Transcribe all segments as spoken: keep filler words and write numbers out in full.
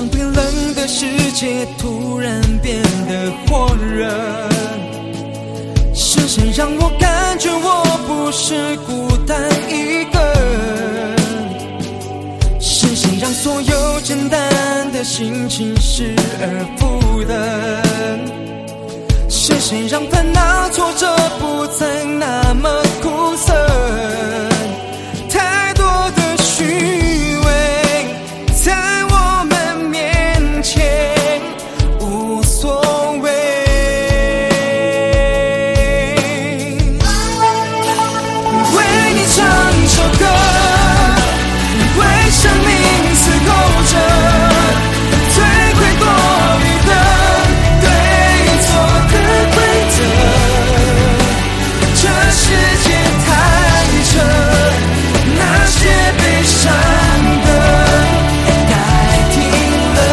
让冰冷的世界突然变得火热？是谁让我感觉我不是孤单一个？是谁让所有简单的心情失而复得？是谁让烦恼挫折不再那么苦涩？太多的虚伪在我们面前无所谓。为你唱首歌，为生命嘶吼着，摧毁多余的对错的规则。这世界太扯，那些悲伤的该停了。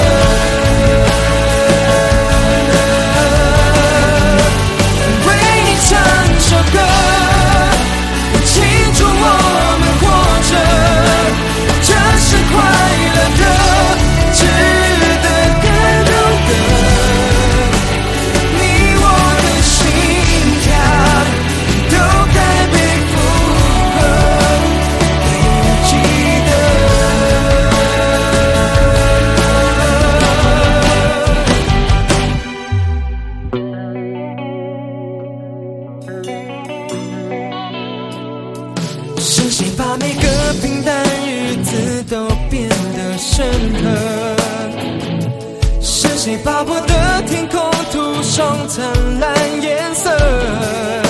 为你唱首歌，庆祝我们活着，这是快乐的，值得感动的。你我的心跳都该被附和，被记得。是谁把每个平淡日子都变得深刻？是谁把我的天空涂上灿烂颜色？